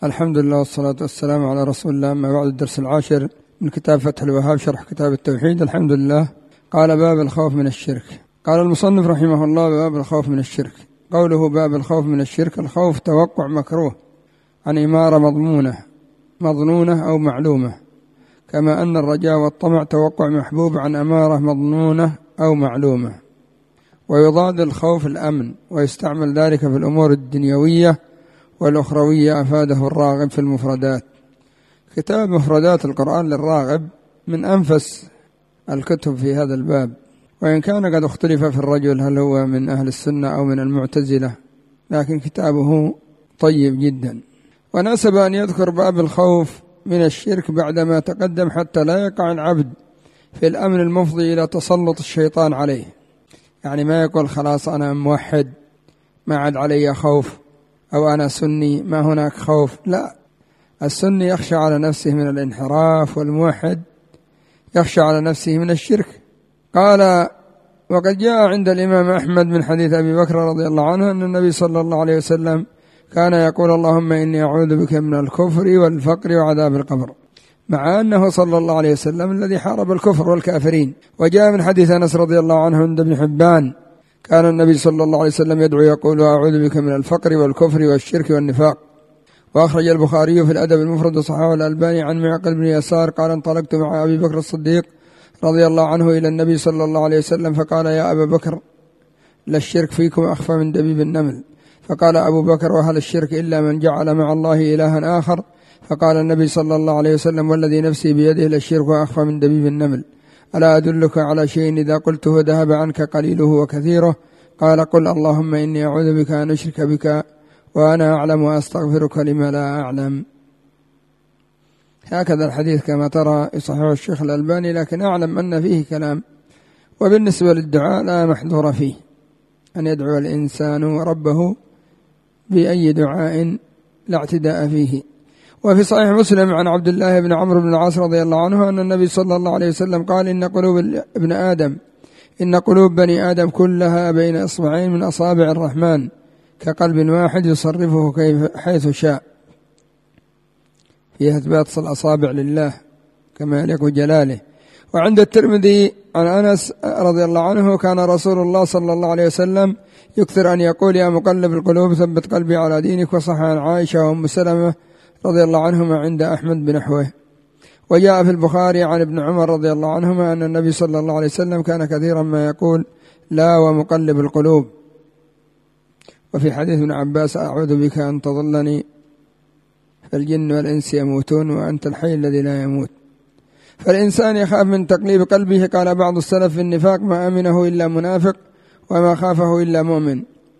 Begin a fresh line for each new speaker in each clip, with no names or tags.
الحمد لله والصلاة والسلام على رسول الله. أما بعد، الدرس 10 من كتاب فتح الوهاب شرح كتاب التوحيد. الحمد لله. قال: باب الخوف من الشرك. قال المصنف رحمه الله: باب الخوف من الشرك. قوله باب الخوف من الشرك: الخوف توقع مكروه عن إمارة مظنونة أو معلومة، كما أن الرجاء والطمع توقع محبوب عن أمارة مظنونة أو معلومة. ويضاد الخوف الأمن، ويستعمل ذلك في الأمور الدنيوية والأخروية. أفاده الراغب في المفردات. كتاب مفردات القرآن للراغب من أنفس الكتب في هذا الباب، وإن كان قد اختلف في الرجل هل هو من أهل السنة أو من المعتزلة، لكن كتابه طيب جدا. وناسب أن يذكر باب الخوف من الشرك بعدما تقدم، حتى لا يقع العبد في الأمن المفضي إلى تسلط الشيطان عليه. يعني ما يقول خلاص أنا موحد ما عاد علي خوف، أو أنا سني ما هناك خوف. لا، السني يخشى على نفسه من الانحراف، والموحد يخشى على نفسه من الشرك. قال: وقد جاء عند الإمام أحمد من حديث أبي بكر رضي الله عنه أن النبي صلى الله عليه وسلم كان يقول: اللهم إني أعوذ بك من الكفر والفقر وعذاب القبر، مع أنه صلى الله عليه وسلم الذي حارب الكفر والكافرين. وجاء من حديث أنس رضي الله عنه عند ابن حبان كان النبي صلى الله عليه وسلم يدعو يقول: أعوذ بك من الفقر والكفر والشرك والنفاق. وأخرج البخاري في الأدب المفرد وصححه الألباني عن معقل بن يسار قال: انطلقت مع أبي بكر الصديق رضي الله عنه إلى النبي صلى الله عليه وسلم فقال: يا أبا بكر، للشرك فيكم أخفى من دبيب النمل. فقال أبو بكر: وهل الشرك إلا من جعل مع الله إلها آخر؟ فقال النبي صلى الله عليه وسلم: والذي نفسي بيده للشرك أخفى من دبيب النمل. ألا أدلك على شيء إذا قلته ذهب عنك قليله وكثيره؟ قال: قل اللهم إني أعوذ بك أن أشرك بك وأنا أعلم وأستغفرك لما لا أعلم. هكذا الحديث كما ترى يصححه الشيخ الألباني، لكن أعلم أن فيه كلام. وبالنسبة للدعاء لا محظور فيه، أن يدعو الإنسان ربه بأي دعاء لا اعتداء فيه. وفي صحيح مسلم عن عبد الله بن عمرو بن العاص رضي الله عنه أن النبي صلى الله عليه وسلم قال: إن قلوب بني آدم كلها بين إصبعين من أصابع الرحمن، كقلب واحد يصرفه حيث شاء. فيها إثبات الأصابع لله كما يليق جلاله. وعند الترمذي عن أنس رضي الله عنه كان رسول الله صلى الله عليه وسلم يكثر أن يقول: يا مقلب القلوب ثبت قلبي على دينك. وصح عن عائشة وأم سلمة رضي الله عنهما عند أحمد بنحوه. وجاء في البخاري عن ابن عمر رضي الله عنهما أن النبي صلى الله عليه وسلم كان كثيرا ما يقول: لا ومقلب القلوب. وفي حديث ابن عباس: أعوذ بك أن تضلني فالجن والإنس يموتون وأنت الحي الذي لا يموت. فالإنسان يخاف من تقليب قلبه. قال بعض السلف في النفاق: ما أمنه إلا منافق وما خافه إلا مؤمن.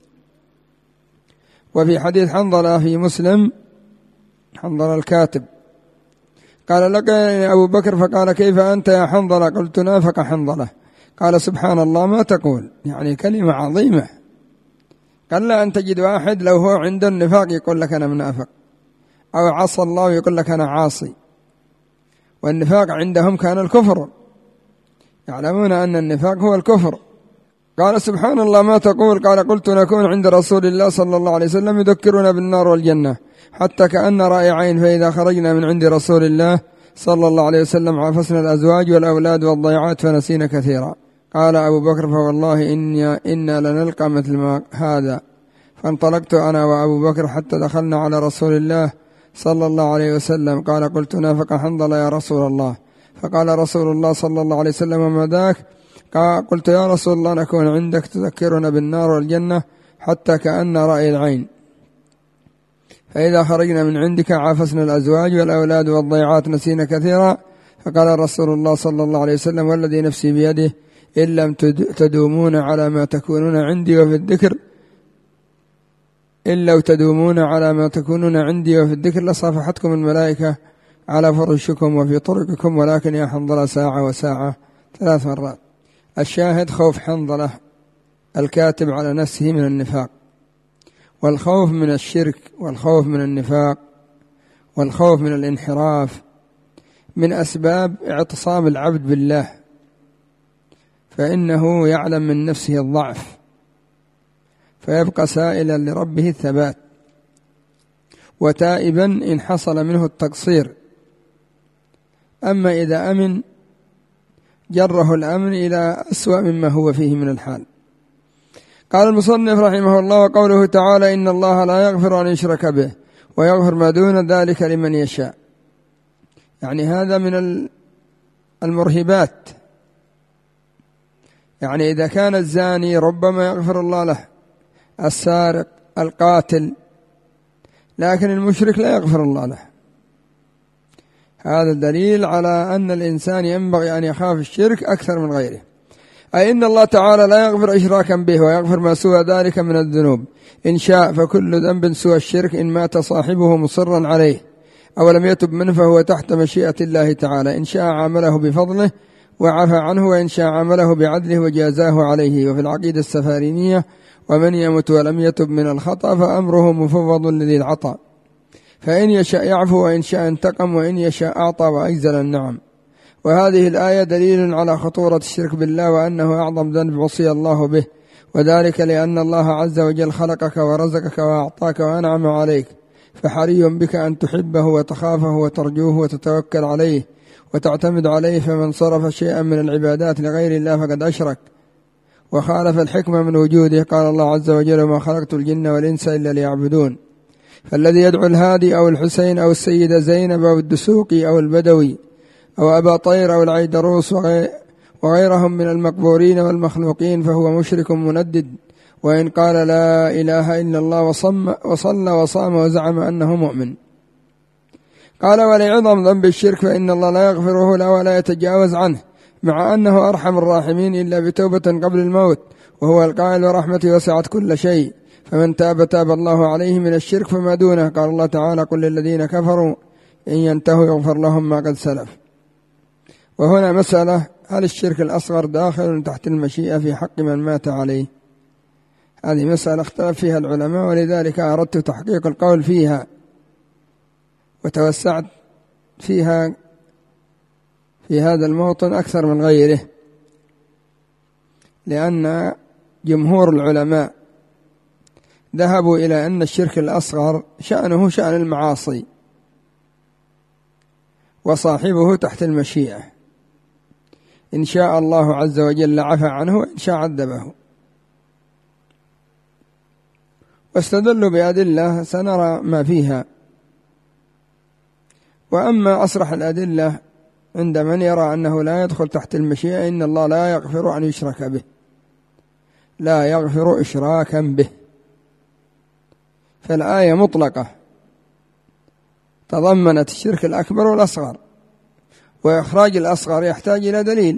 وفي حديث حنظلة في مسلم، حنظلة الكاتب، قال: لقيني أبو بكر فقال: كيف أنت يا حنظلة؟ قلت: نافق حنظلة. قال: سبحان الله ما تقول، يعني كلمة عظيمة. قال: لا أن تجد واحد لو هو عنده النفاق يقول لك أنا منافق، أو عصى الله يقول لك أنا عاصي. والنفاق عندهم كان الكفر، يعلمون أن النفاق هو الكفر. قال: سبحان الله ما تقول؟ قال: قلت: نكون عند رسول الله صلى الله عليه وسلم يذكرنا بالنار والجنة حتى كأن رأي عين، فإذا خرجنا من عند رسول الله صلى الله عليه وسلم عافسنا الأزواج والأولاد والضيعات فنسينا كثيرا. قال أبو بكر: فوالله إنا لنلقى مثل ما هذا. فانطلقت أنا وأبو بكر حتى دخلنا على رسول الله صلى الله عليه وسلم. قال: قلت: نافق حنظلة يا رسول الله. فقال رسول الله صلى الله عليه وسلم: وما ذاك؟ قلت: يا رسول الله نكون عندك تذكرنا بالنار والجنة حتى كأن رأي العين، فإذا خرجنا من عندك عافسنا الأزواج والأولاد والضيعات نسينا كثيرا. فقال رسول الله صلى الله عليه وسلم: والذي نفسي بيده إن لم تدومون على ما تكونون عندي وفي الذكر إن لو تدومون على ما تكونون عندي وفي الذكر لصافحتكم الملائكة على فرشكم وفي طرقكم، ولكن يا حنظلة ساعة وساعة 3 مرات. الشاهد خوف حنظلة الكاتب على نفسه من النفاق، والخوف من الشرك، والخوف من النفاق، والخوف من الانحراف من أسباب اعتصام العبد بالله، فإنه يعلم من نفسه الضعف فيبقى سائلا لربه الثبات. وتائبا إن حصل منه التقصير. أما إذا أمن جره الأمن إلى أسوأ مما هو فيه من الحال. قال المصنف رحمه الله: وقوله تعالى: إن الله لا يغفر أن يشرك به ويغفر ما دون ذلك لمن يشاء، يعني هذا من المرهبات، يعني إذا كان الزاني ربما يغفر الله له، السارق، القاتل، لكن المشرك لا يغفر الله له. هذا دليل على أن الإنسان ينبغي أن يخاف الشرك أكثر من غيره. أي إن الله تعالى لا يغفر إشراكا به ويغفر ما سوى ذلك من الذنوب إن شاء، فكل ذنب سوى الشرك إن مات صاحبه مصرا عليه أو لم يتب منه فهو تحت مشيئة الله تعالى، إن شاء عامله بفضله وعفى عنه، وإن شاء عامله بعدله وجازاه عليه. وفي العقيدة السفارينية: ومن يمت ولم يتب من الخطأ فأمره مفوض لذي العطاء، فإن يشاء يعفو وإن شاء انتقم وإن يشاء أعطى وأجزل النعم. وهذه الآية دليل على خطورة الشرك بالله وأنه أعظم ذنب وصي الله به، وذلك لأن الله عز وجل خلقك ورزقك وأعطاك وأنعم عليك، فحري بك أن تحبه وتخافه وترجوه وتتوكل عليه وتعتمد عليه. فمن صرف شيئا من العبادات لغير الله فقد أشرك وخالف الحكمة من وجوده. قال الله عز وجل: وما خلقت الجن والإنس إلا ليعبدون. فالذي يدعو الهادي أو الحسين أو السيدة زينب أو الدسوقي أو البدوي أو أبا طير أو العيدروس وغيرهم من المقبورين والمخلوقين فهو مشرك مندد، وإن قال لا إله إلا الله وصلى وصام وزعم أنه مؤمن. قال: ولعظم ذنب الشرك فإن الله لا يغفره له ولا يتجاوز عنه، مع أنه أرحم الراحمين إلا بتوبة قبل الموت، وهو القائل: ورحمتي وسعت كل شيء، فمن تاب تاب الله عليه من الشرك فما دونه. قال الله تعالى: قل للذين كفروا إن ينتهوا يغفر لهم ما قد سلف. وهنا مسألة: هل الشرك الأصغر داخل تحت المشيئة في حق من مات عليه؟ هذه مسألة اختلف فيها العلماء، ولذلك أردت تحقيق القول فيها وتوسعت فيها في هذا الموطن أكثر من غيره، لأن جمهور العلماء ذهبوا إلى أن الشرك الأصغر شأنه شأن المعاصي وصاحبه تحت المشيئة، إن شاء الله عز وجل عفى عنه وإن شاء عذبه. واستدلوا بأدلة سنرى ما فيها. وأما أصرح الأدلة عند من يرى أنه لا يدخل تحت المشيئة: إن الله لا يغفر أن يشرك به، لا يغفر إشراكا به. فالآية مطلقة تضمنت الشرك الأكبر والأصغر، وإخراج الأصغر يحتاج إلى دليل.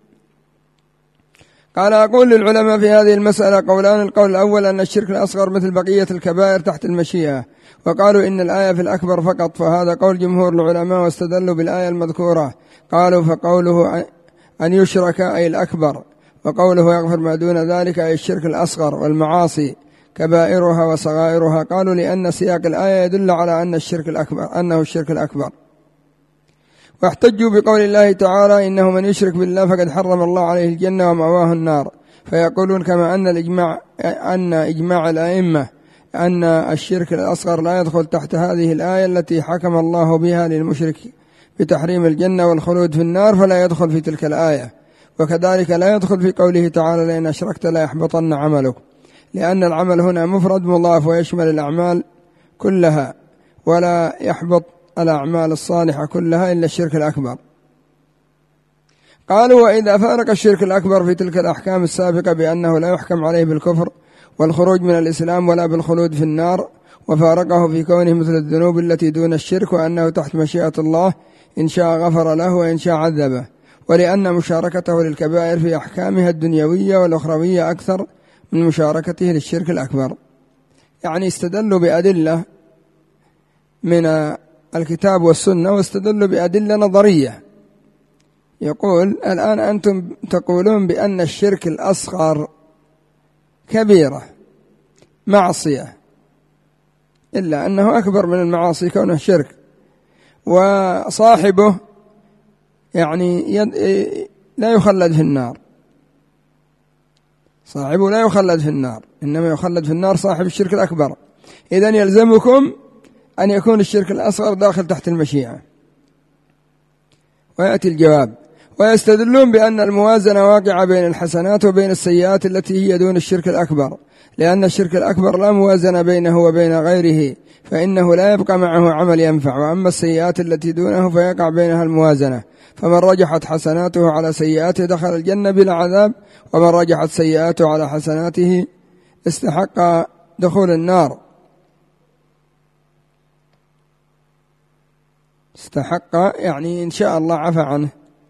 قال: أقول للعلماء في هذه المسألة قولان: القول الأول أن الشرك الأصغر مثل بقية الكبائر تحت المشيئة، وقالوا إن الآية في الأكبر فقط، فهذا قول جمهور العلماء واستدلوا بالآية المذكورة. قالوا: فقوله أن يشرك أي الأكبر، وقوله يغفر ما دون ذلك أي الشرك الأصغر والمعاصي كبائرها وصغائرها. قالوا: لأن سياق الآية يدل على أن الشرك الأكبر أنه الشرك الأكبر. واحتجوا بقول الله تعالى: إنه من يشرك بالله فقد حرم الله عليه الجنة ومأواه النار. فيقولون كما أن إجماع الأئمة أن الشرك الأصغر لا يدخل تحت هذه الآية التي حكم الله بها للمشرك بتحريم الجنة والخلود في النار، فلا يدخل في تلك الآية. وكذلك لا يدخل في قوله تعالى: لئن أشركت لا يحبطن عملك، لأن العمل هنا مفرد مضاف ويشمل الأعمال كلها، ولا يحبط الأعمال الصالحة كلها إلا الشرك الأكبر. قالوا: وإذا فارق الشرك الأكبر في تلك الأحكام السابقة بأنه لا يحكم عليه بالكفر والخروج من الإسلام ولا بالخلود في النار، وفارقه في كونه مثل الذنوب التي دون الشرك، وأنه تحت مشيئة الله إن شاء غفر له وإن شاء عذبه، ولأن مشاركته للكبائر في أحكامها الدنيوية والأخروية أكثر من مشاركته للشرك الأكبر. يعني استدلوا بأدلة من الكتاب والسنة واستدلوا بأدلة نظرية. يقول: الآن أنتم تقولون بأن الشرك الأصغر كبيرة معصية، إلا أنه أكبر من المعاصي كونه شرك، وصاحبه يعني لا يخلد في النار، صاحبه لا يخلد في النار، إنما يخلد في النار صاحب الشرك الأكبر. إذن يلزمكم أن يكون الشرك الأصغر داخل تحت المشيئة. ويأتي الجواب: ويستدلون بأن الموازنة واقعة بين الحسنات وبين السيئات التي هي دون الشرك الأكبر، لأن الشرك الأكبر لا موازنة بينه وبين غيره، فإنه لا يبقى معه عمل ينفع، وأما السيئات التي دونه فيقع بينها الموازنة، فمن رجحت حسناته على سيئاته دخل الجنة بلا عذاب، ومن رجحت سيئاته على حسناته استحق دخول النار، استحق يعني إن شاء الله عفى عنه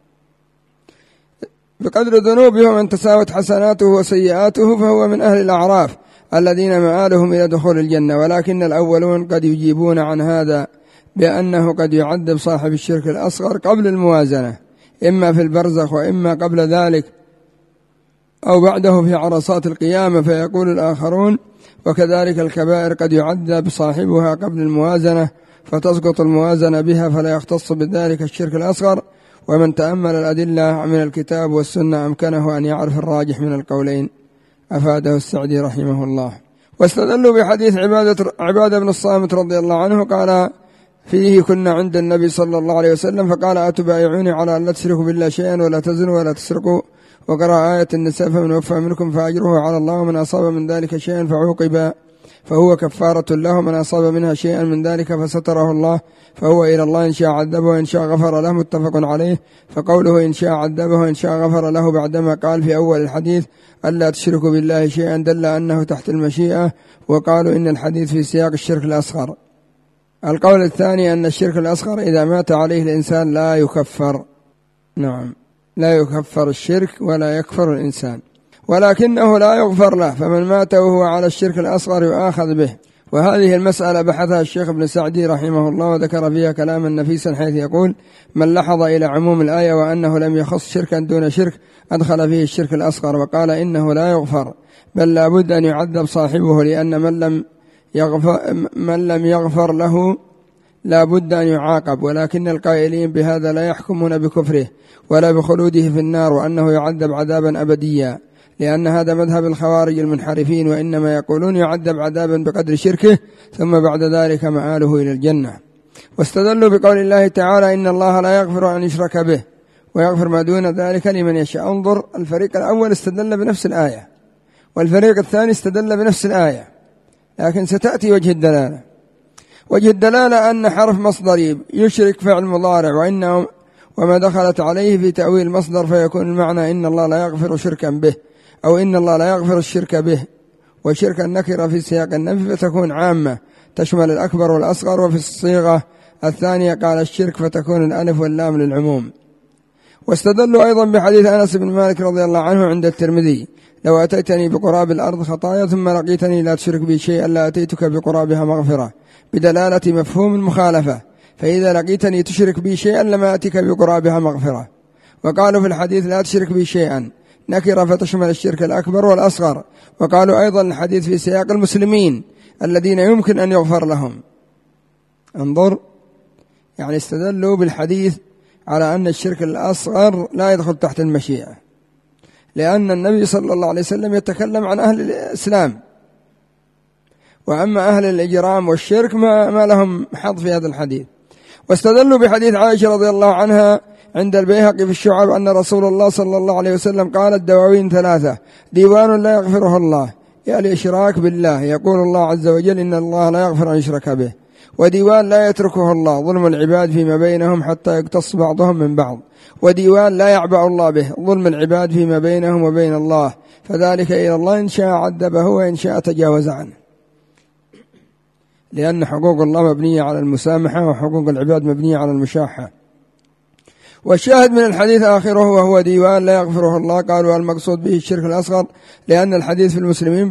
بقدر ذنوبه. ومن تساوت حسناته وسيئاته فهو من أهل الأعراف الذين مآلهم إلى دخول الجنة. ولكن الأولون قد يجيبون عن هذا بأنه قد يعذب صاحب الشرك الأصغر قبل الموازنة، إما في البرزخ وإما قبل ذلك أو بعده في عرصات القيامة، فيقول الآخرون: وكذلك الكبائر قد يعذب صاحبها قبل الموازنة فتسقط الموازنة بها فلا يختص بذلك الشرك الأصغر. ومن تأمل الأدلة من الكتاب والسنة أمكنه أن يعرف الراجح من القولين، أفاده السعدي رحمه الله. واستدلوا بحديث عبادة بن الصامت رضي الله عنه قال فيه: كنا عند النبي صلى الله عليه وسلم فقال: أتبايعوني على أن لا تشركوا بالله شيئا ولا تزنوا ولا تسرقوا، وقرأ آية النساء: فمن وفى منكم فأجره على الله، ومن أصاب من ذلك شيئا فعوقب فهو كفارة له، ومن أصاب منها شيئا من ذلك فستره الله فهو إلى الله، إن شاء عذبه وإن شاء غفر له، متفق عليه. فقوله إن شاء عذبه وإن شاء غفر له بعدما قال في أول الحديث ألا تشركوا بالله شيئا دل أنه تحت المشيئة، وقالوا إن الحديث في سياق الشرك الأصغر. القول الثاني أن الشرك الأصغر إذا مات عليه الإنسان لا يكفر، نعم لا يكفر الشرك ولا يكفر الإنسان، ولكنه لا يغفر له، فمن مات وهو على الشرك الأصغر يؤاخذ به. وهذه المسألة بحثها الشيخ ابن سعدي رحمه الله وذكر فيها كلاما نفيسا، حيث يقول: من لحظ إلى عموم الآية وأنه لم يخص شركا دون شرك أدخل فيه الشرك الأصغر، وقال إنه لا يغفر بل لا بد أن يعذب صاحبه، لأن من لم يغفر له لا بد أن يعاقب. ولكن القائلين بهذا لا يحكمون بكفره ولا بخلوده في النار وأنه يعذب عذابا أبديا، لأن هذا مذهب الخوارج المنحرفين، وإنما يقولون يعذب عذابا بقدر شركه ثم بعد ذلك مآله إلى الجنة. واستدلوا بقول الله تعالى: إن الله لا يغفر أن يشرك به ويغفر ما دون ذلك لمن يشاء. انظر، الفريق الأول استدل بنفس الآية والفريق الثاني استدل بنفس الآية، لكن ستأتي وجه الدلالة. وجه الدلالة أن حرف مصدري يشرك فعل مضارع، وما دخلت عليه في تأويل مصدر، فيكون المعنى إن الله لا يغفر شركا به، أو إن الله لا يغفر الشرك به. وشرك النكرة في سياق النفي فتكون عامة تشمل الأكبر والأصغر، وفي الصيغة الثانية قال الشرك فتكون الألف واللام للعموم. واستدلوا أيضا بحديث أنس بن مالك رضي الله عنه عند الترمذي: لو أتيتني بقراب الأرض خطايا ثم لقيتني لا تشرك بي شيئا لا أتيتك بقرابها مغفرة، بدلالة مفهوم المخالفة، فإذا لقيتني تشرك بي شيئا لما أتيك بقرابها مغفرة. وقالوا في الحديث لا تشرك بي شيئا نكرة فتشمل الشرك الأكبر والأصغر. وقالوا أيضا الحديث في سياق المسلمين الذين يمكن أن يغفر لهم. انظر، يعني استدلوا بالحديث على أن الشرك الأصغر لا يدخل تحت المشيئة، لأن النبي صلى الله عليه وسلم يتكلم عن أهل الإسلام، وأما أهل الإجرام والشرك ما لهم حظ في هذا الحديث. واستدلوا بحديث عائشة رضي الله عنها عند البيهقي في الشعب أن رسول الله صلى الله عليه وسلم قال: الدواوين ثلاثة: ديوان لا يغفره الله، يعني الإشراك بالله، يقول الله عز وجل: إن الله لا يغفر أن يشرك به، وديوان لا يتركه الله، ظلم العباد فيما بينهم حتى يقتص بعضهم من بعض، وديوان لا يعبأ الله به، ظلم العباد فيما بينهم وبين الله، فذلك إلى الله إن شاء عذبه وإن شاء تجاوز عنه، لأن حقوق الله مبنية على المسامحة وحقوق العباد مبنية على المشاحة. والشاهد من الحديث آخره وهو ديوان لا يغفره الله. قالوا المقصود به الشرك الأصغر، لأن الحديث في المسلمين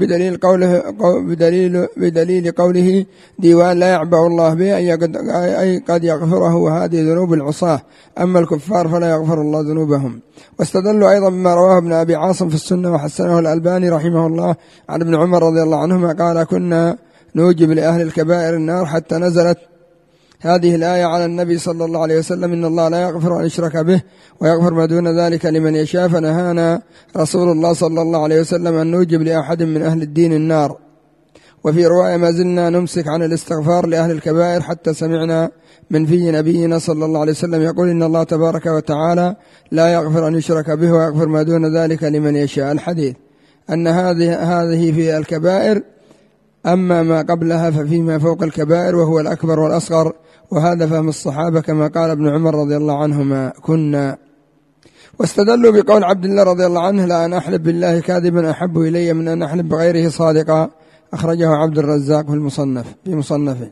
بدليل قوله ديوان لا يعبأ الله به، أي قد يغفره، وهذه ذنوب العصاة، أما الكفار فلا يغفر الله ذنوبهم. واستدلوا أيضا بما رواه ابن أبي عاصم في السنة وحسنه الألباني رحمه الله عن ابن عمر رضي الله عنهما قال: كنا نوجب لأهل الكبائر النار حتى نزلت هذه الآية على النبي صلى الله عليه وسلم: إن الله لا يغفر أن يشرك به ويغفر ما دون ذلك لمن يشاء. فنهانا رسول الله صلى الله عليه وسلم أن نوجب لأحد من أهل الدين النار. وفي رواية ما زلنا نمسك عن الاستغفار لأهل الكبائر حتى سمعنا من في نبينا صلى الله عليه وسلم يقول إن الله تبارك وتعالى لا يغفر أن يشرك به ويغفر ما دون ذلك لمن يشاء. الحديث أن هذه في الكبائر، أما ما قبلها ففيما فوق الكبائر وهو الأكبر والأصغر، وهذا فهم الصحابة كما قال ابن عمر رضي الله عنهما كنا. واستدلوا بقول عبد الله رضي الله عنه لأن أحلف بالله كاذبا أحب إلي من أن أحلف بغيره صادقا، أخرجه عبد الرزاق في مصنفه.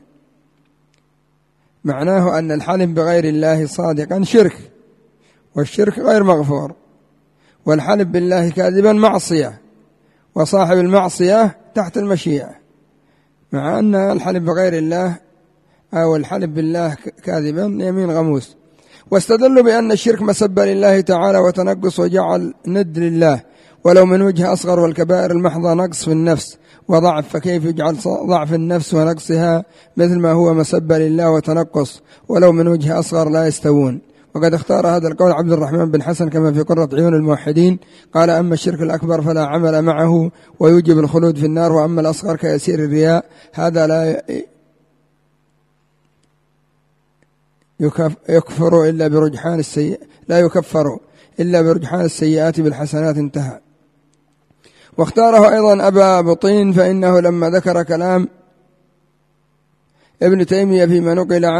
معناه أن الحلف بغير الله صادقا شرك، والشرك غير مغفور، والحلف بالله كاذبا معصية، وصاحب المعصية تحت المشيئة، مع أن الحلف بغير الله أو الحلف بالله كاذبا يمين غموس. واستدلوا بأن الشرك مسبة لله تعالى وتنقص وجعل ند لله ولو من وجه أصغر، والكبائر المحضة نقص في النفس وضعف، فكيف يجعل ضعف النفس ونقصها مثل ما هو مسبة لله وتنقص ولو من وجه أصغر لا يستوون. وقد اختار هذا القول عبد الرحمن بن حسن كما في قرة عيون الموحدين، قال أما الشرك الأكبر فلا عمل معه ويوجب الخلود في النار، وأما الأصغر كيسير الرياء هذا لا يكفر إلا برجحان لا يكفر إلا برجحان السيئات بالحسنات. انتهى. واختاره أيضا أبا بطين، فإنه لما ذكر كلام ابن تيمية فيما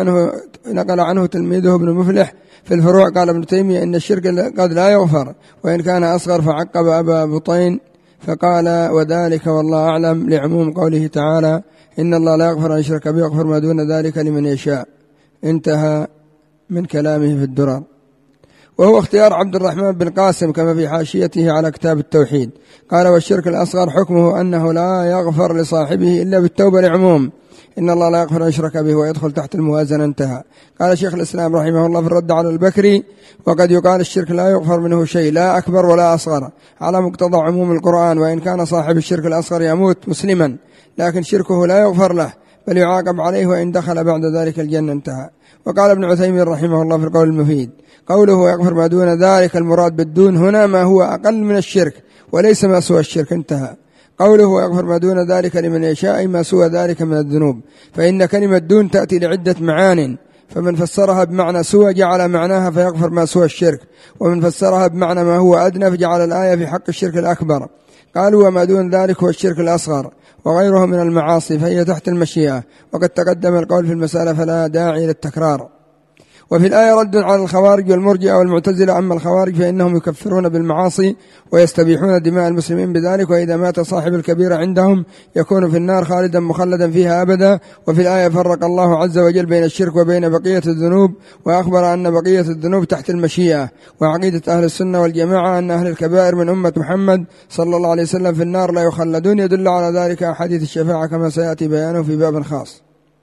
نقل عنه تلميذه ابن مفلح في الفروع، قال ابن تيمية إن الشرك قد لا يغفر وإن كان أصغر، فعقب أبا بطين فقال وذلك والله أعلم لعموم قوله تعالى إن الله لا يغفر أن يشرك به ويغفر ما دون ذلك لمن يشاء. انتهى من كلامه في الدرر. وهو اختيار عبد الرحمن بن قاسم كما في حاشيته على كتاب التوحيد، قال والشرك الأصغر حكمه أنه لا يغفر لصاحبه إلا بالتوبة لعموم إن الله لا يغفر أن يشرك به ويدخل تحت الموازنة. انتهى. قال شيخ الإسلام رحمه الله في الرد على البكري وقد يقال الشرك لا يغفر منه شيء لا أكبر ولا أصغر على مقتضى عموم القرآن، وإن كان صاحب الشرك الأصغر يموت مسلما لكن شركه لا يغفر له بل يعاقب عليه وإن دخل بعد ذلك الجنة. انتهى. وقال ابن عثيمين رحمه الله في القول المفيد قوله يغفر ما دون ذلك المراد بالدون هنا ما هو أقل من الشرك وليس ما سوى الشرك. انتهى. قوله يغفر ما دون ذلك لمن يشاء ما سوى ذلك من الذنوب، فإن كلمة دون تأتي لعدة معان، فمن فسرها بمعنى سوى جعل معناها فيغفر ما سوى الشرك، ومن فسرها بمعنى ما هو أدنى فجعل الآية في حق الشرك الأكبر. قالوا وما دون ذلك هو الشرك الأصغر وغيره من المعاصي فهي تحت المشيئة، وقد تقدم القول في المسألة فلا داعي للتكرار. وفي الآية رد على الخوارج والمرجئة والمعتزلة. أما الخوارج فإنهم يكفرون بالمعاصي ويستبيحون دماء المسلمين بذلك، وإذا مات صاحب الكبيرة عندهم يكون في النار خالدا مخلدا فيها أبدا. وفي الآية فرق الله عز وجل بين الشرك وبين بقية الذنوب، وأخبر أن بقية الذنوب تحت المشيئة. وعقيدة أهل السنة والجماعة أن أهل الكبائر من أمة محمد صلى الله عليه وسلم في النار لا يخلدون، يدل على ذلك أحاديث الشفاعة كما سيأتي بيانه في باب خاص.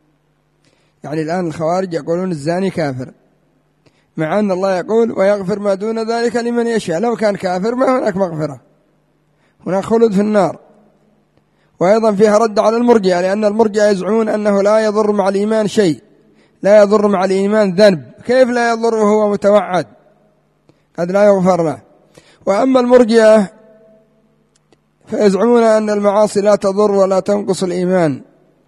يعني الآن الخوارج يقولون الزاني كافر، مع أن الله يقول ويغفر ما دون ذلك لمن يشاء. لو كان كافر ما هناك مغفرة، هناك خلود في النار. وأيضا فيها رد على المرجئة، لأن المرجئة يزعمون أنه لا يضر مع الإيمان شيء، لا يضر مع الإيمان ذنب. كيف لا يضر وهو متوعد قد لا يغفر له؟ وأما المرجئة فيزعمون أن المعاصي لا تضر ولا تنقص الإيمان.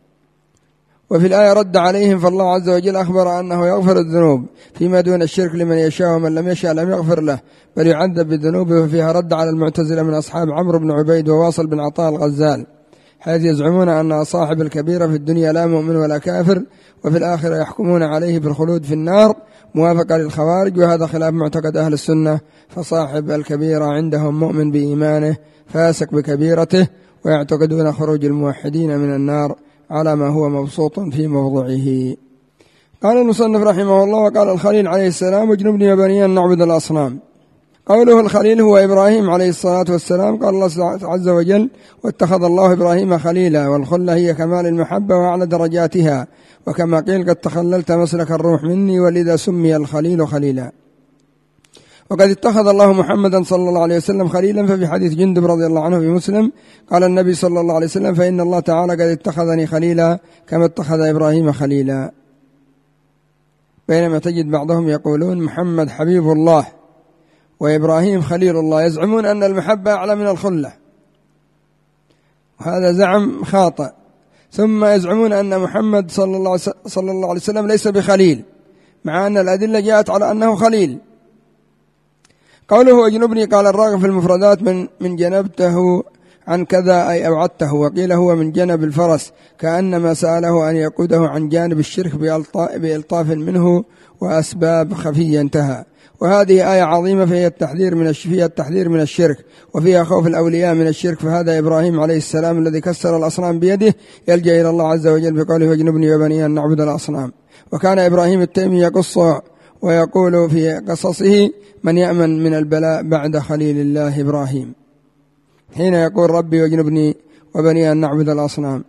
وفي الآية رد عليهم، فالله عز وجل أخبر أنه يغفر الذنوب فيما دون الشرك لمن يشاء، ومن لم يشاء لم يغفر له بل يعذب بذنوبه. وفيها رد على المعتزلة من أصحاب عمرو بن عبيد وواصل بن عطاء الغزال، حيث يزعمون أن صاحب الكبيرة في الدنيا لا مؤمن ولا كافر، وفي الآخرة يحكمون عليه بالخلود في النار موافقة للخوارج، وهذا خلاف معتقد أهل السنة. فصاحب الكبيرة عندهم مؤمن بإيمانه فاسق بكبيرته، ويعتقدون خروج الموحدين من النار على ما هو مبسوط في موضعه. قال المصنف رحمه الله وقال الخليل عليه السلام واجنبني وبني أن نعبد الأصنام. قوله الخليل هو إبراهيم عليه الصلاة والسلام. قال الله عز وجل واتخذ الله إبراهيم خليلا، والخلة هي كمال المحبة وأعلى درجاتها، وكما قيل قد تخللت مسلك الروح مني، ولذا سمي الخليل خليلا. وقد اتخذ الله محمدا صلى الله عليه وسلم خليلا، ففي حديث جندب رضي الله عنه في مسلم قال النبي صلى الله عليه وسلم فإن الله تعالى قد اتخذني خليلا كما اتخذ إبراهيم خليلا. بينما تجد بعضهم يقولون محمد حبيب الله وإبراهيم خليل الله، يزعمون أن المحبة أعلى من الخلة، وهذا زعم خاطئ. ثم يزعمون أن محمد صلى الله عليه وسلم ليس بخليل، مع أن الأدلة جاءت على أنه خليل. قوله واجنبني، قال الراغب في المفردات من جنبته عن كذا أي أبعدته، وقيل هو من جنب الفرس، كأنما سأله أن يقوده عن جانب الشرك بإلطاف منه وأسباب خفية. انتهى. وهذه آية عظيمة فيها التحذير من الشرك، وفيها خوف الأولياء من الشرك. فهذا إبراهيم عليه السلام الذي كسر الأصنام بيده يلجأ إلى الله عز وجل بقوله واجنبني وبني أن نعبد الأصنام. وكان إبراهيم التيمي يقص ويقول في قصصه من يأمن من البلاء بعد خليل الله إبراهيم، حين يقول ربي واجنبني وبني أن نعبد الأصنام.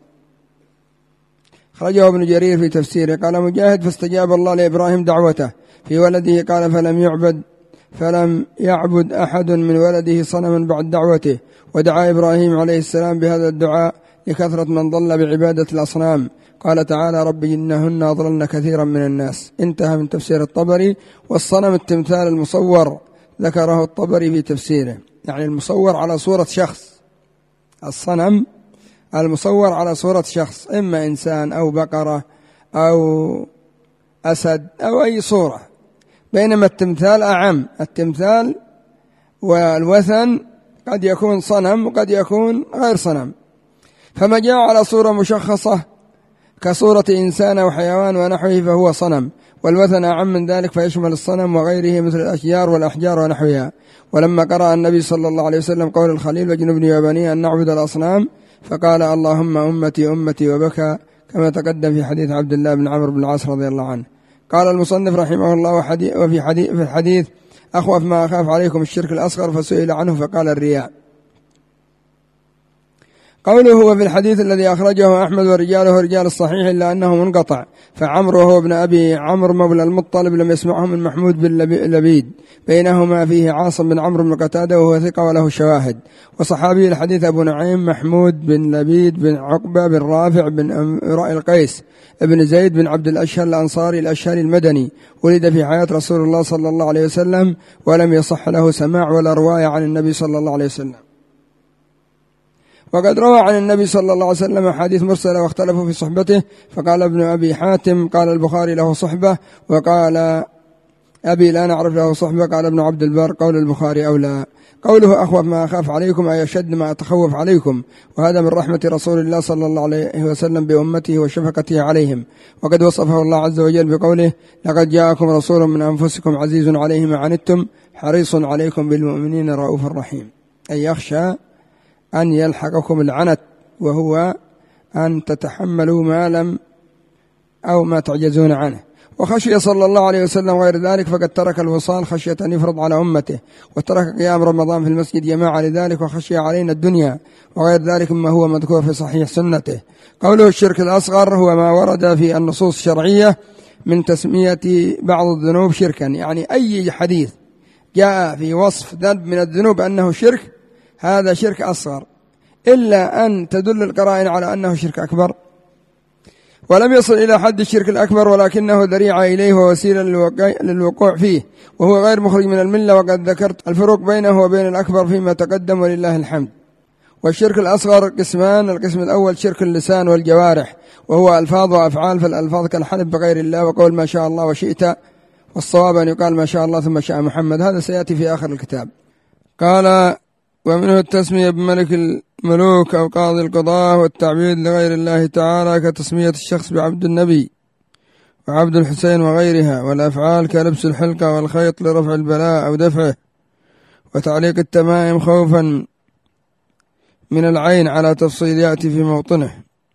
خرجه ابن جرير في تفسيره. قال مجاهد فاستجاب الله لإبراهيم دعوته في ولده، قال فلم يعبد أحد من ولده صنما بعد دعوته. ودعا إبراهيم عليه السلام بهذا الدعاء لكثرة من ضل بعبادة الأصنام. قال تعالى رب إنهن أضللن كثيرا من الناس. انتهى من تفسير الطبري. والصنم التمثال المصور، ذكره الطبري في تفسيره، يعني المصور على صورة شخص. الصنم المصور على صورة شخص، إما إنسان أو بقرة أو أسد أو أي صورة، بينما التمثال أعم. التمثال والوثن قد يكون صنم وقد يكون غير صنم، فما جاء على صورة مشخصة كصورة إنسان أو حيوان ونحوه فهو صنم. والوثن أعم من ذلك فيشمل الصنم وغيره مثل الأشجار والأحجار ونحوها. ولما قرأ النبي صلى الله عليه وسلم قول الخليل واجنبني وبني أن نعبد الأصنام، فقال اللهم أمتي أمتي وبكى، كما تقدم في حديث عبد الله بن عمرو بن العاص رضي الله عنه. قال المصنف رحمه الله وفي الحديث أخوف ما أخاف عليكم الشرك الأصغر، فسئل عنه فقال الرياء. قوله وفي الحديث الذي أخرجه أحمد ورجاله رجال الصحيح إلا أنه منقطع، فعمرو هو ابن أبي عمرو مولى المطلب لم يسمعه من محمود بن لبيد، بينهما فيه عاصم بن عمرو بن قتادة وهو ثقة وله شواهد. وصحابي الحديث أبو نعيم محمود بن لبيد بن عقبة بن رافع بن امرئ القيس ابن زيد بن عبد الأشهر الأنصاري الأشهري المدني، ولد في حياة رسول الله صلى الله عليه وسلم، ولم يصح له سماع ولا رواية عن النبي صلى الله عليه وسلم. وقد روى عن النبي صلى الله عليه وسلم أحاديث مرسلة واختلفوا في صحبته، فقال ابن أبي حاتم قال البخاري له صحبة، وقال أبي لا نعرف له صحبة، قال ابن عبد البر قول البخاري أولى. قوله أخوف ما أخاف عليكم أي أشد ما أتخوف عليكم، وهذا من رحمة رسول الله صلى الله عليه وسلم بأمته وشفقته عليهم. وقد وصفه الله عز وجل بقوله لقد جاءكم رسول من أنفسكم عزيز عليه ما عنتم حريص عليكم بالمؤمنين رؤوف رحيم، أي يخشى أن يلحقكم العنت، وهو أن تتحملوا ما لم أو ما تعجزون عنه. وخشي صلى الله عليه وسلم غير ذلك، فقد ترك الوصال خشية أن يفرض على أمته، وترك قيام رمضان في المسجد جماعة لذلك، وخشي علينا الدنيا وغير ذلك مما هو مذكور في صحيح سنته. قوله الشرك الأصغر هو ما ورد في النصوص الشرعية من تسمية بعض الذنوب شركا، يعني أي حديث جاء في وصف ذنب من الذنوب أنه شرك، هذا شرك أصغر، إلا أن تدل القرائن على أنه شرك أكبر، ولم يصل إلى حد الشرك الأكبر، ولكنه ذريعة إليه ووسيلة للوقوع فيه، وهو غير مخرج من الملة. وقد ذكرت الفروق بينه وبين الأكبر فيما تقدم ولله الحمد. والشرك الأصغر قسمان: القسم الأول شرك اللسان والجوارح، وهو ألفاظ وأفعال، فالألفاظ كالحلف بغير الله وقول ما شاء الله وشئت، والصواب أن يقال ما شاء الله ثم شاء محمد، هذا سيأتي في آخر الكتاب. قال ومنه التسمية بملك الملوك أو قاضي القضاء، والتعبيد لغير الله تعالى كتسمية الشخص بعبد النبي وعبد الحسين وغيرها. والأفعال كلبس الحلقة والخيط لرفع البلاء أو دفعه، وتعليق التمائم خوفا من العين على تفصيل يأتي في موطنه.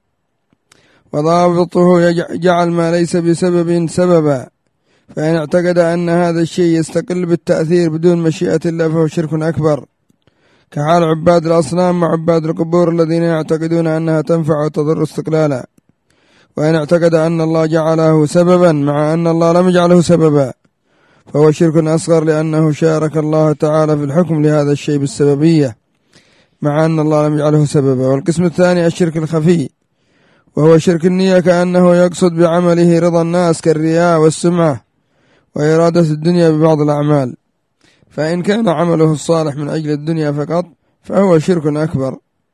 وضابطه جعل ما ليس بسبب سببا، فإن اعتقد أن هذا الشيء يستقل بالتأثير بدون مشيئة الله فهو شرك أكبر، كحال عباد الأصنام وعباد القبور الذين يعتقدون أنها تنفع وتضر استقلالا. وإن اعتقد أن الله جعله سببا مع أن الله لم يجعله سببا فهو شرك أصغر، لأنه شارك الله تعالى في الحكم لهذا الشيء بالسببية مع أن الله لم يجعله سببا. والقسم الثاني الشرك الخفي، وهو شرك النية، كأنه يقصد بعمله رضا الناس كالرياء والسمعة وإرادة الدنيا ببعض الأعمال، فإن كان عمله الصالح من أجل الدنيا فقط فهو شرك أكبر.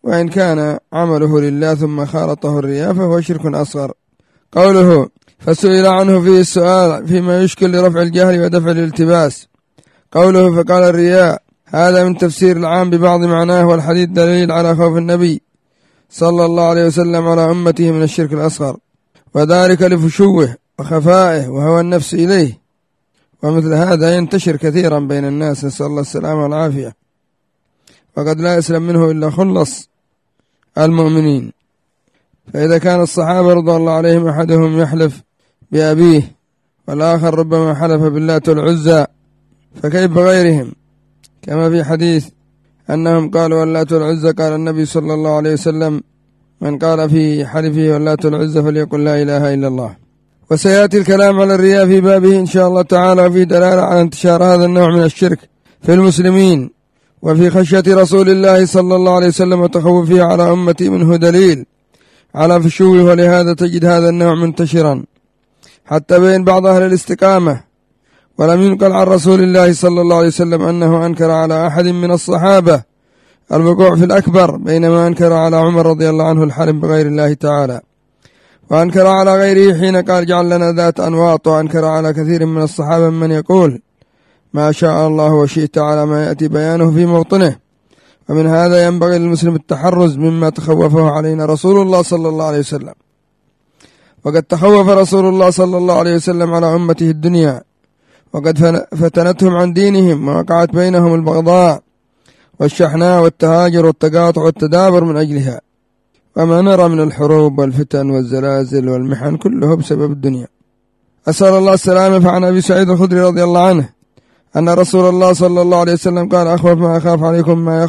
وإن كان عمله لله ثم خالطه الرياء فهو شرك أصغر. قوله فسئل عنه فيه السؤال فيما يشكل لرفع الجهل ودفع الالتباس. قوله فقال الرياء هذا من تفسير العام ببعض معناه، والحديث دليل على خوف النبي صلى الله عليه وسلم على أمته من الشرك الأصغر، وذلك لفشوه وخفائه وهو النفس إليه، ومثل هذا ينتشر كثيرا بين الناس، نسأل الله السلامة والعافية، وقد لا يسلم منه إلا خلص المؤمنين. فإذا كان الصحابة رضي الله عليهم أحدهم يحلف بأبيه والآخر ربما حلف باللات والعزى، فكيف بغيرهم؟ كما في حديث أنهم قالوا واللات والعزى، قال النبي صلى الله عليه وسلم من قال في حلفه واللات والعزى فليقل لا إله إلا الله. وسيأتي الكلام على الرياء في بابه إن شاء الله تعالى، وفي دلالة على انتشار هذا النوع من الشرك في المسلمين، وفي خشية رسول الله صلى الله عليه وسلم وتخوفه على أمتي منه دليل على فشوه، ولهذا تجد هذا النوع منتشرا حتى بين بعض أهل الاستقامة. ولم ينقل عن رسول الله صلى الله عليه وسلم أنه أنكر على أحد من الصحابة الوقوع في الأكبر، بينما أنكر على عمر رضي الله عنه الحلم بغير الله تعالى، وأنكر على غيره حين قال جعل لنا ذات أنواط، وأنكر على كثير من الصحابة من يقول ما شاء الله وشئت على ما يأتي بيانه في موطنه. ومن هذا ينبغي للمسلم التحرز مما تخوفه علينا رسول الله صلى الله عليه وسلم، وقد تخوف رسول الله صلى الله عليه وسلم على أمته الدنيا، وقد فتنتهم عن دينهم، ووقعت بينهم البغضاء والشحناء والتهاجر والتقاطع والتدابر من أجلها، وما نرى من الحروب والفتن والزلازل والمحن كله بسبب الدنيا. أسأل الله السلامة. فعن أبي سعيد الخدري رضي الله عنه أن رسول الله صلى الله عليه وسلم قال أخوف ما أخاف عليكم ما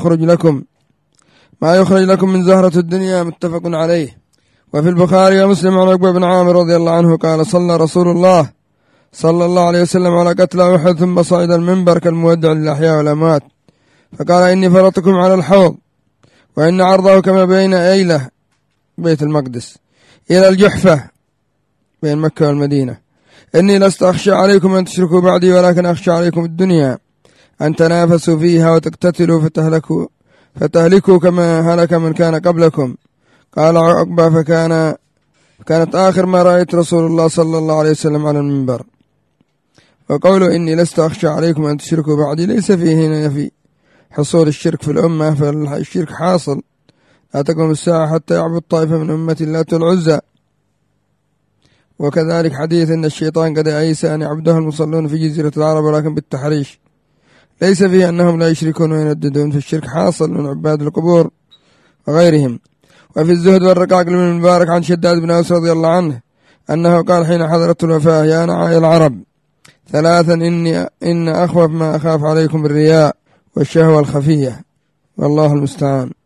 يخرج لكم من زهرة الدنيا، متفق عليه. وفي البخاري ومسلم عن عقبة بن عامر رضي الله عنه قال صلى رسول الله صلى الله عليه وسلم على قتل أحد ثم صعد المنبر كالمودع للأحياء والأموات، فقال إني فرطكم على الحوض، وإن عرضه كما بين أيلة بيت المقدس إلى الجحفة بين مكة والمدينة، إني لست أخشى عليكم أن تشركوا بعدي، ولكن أخشى عليكم الدنيا أن تنافسوا فيها وتقتتلوا فتهلكوا كما هلك من كان قبلكم. قال عقبة فكانت آخر ما رأيت رسول الله صلى الله عليه وسلم على المنبر. وقوله إني لست أخشى عليكم أن تشركوا بعدي ليس فيه هنا في حصول الشرك في الأمة، فالشرك حاصل لا تقوم الساعة حتى يعبد طائفة من أمة اللات والعزى. وكذلك حديث إن الشيطان قد أيس أن يعبده المصلون في جزيرة العرب ولكن بالتحريش، ليس فيه أنهم لا يشركون وينددون، في الشرك حاصل من عباد القبور وغيرهم. وفي الزهد والرقاق بن المبارك عن شداد بن أوس رضي الله عنه أنه قال حين حضرت الوفاة يا نعاي العرب ثلاثا إن أخوف ما أخاف عليكم الرياء والشهوة الخفية، والله المستعان.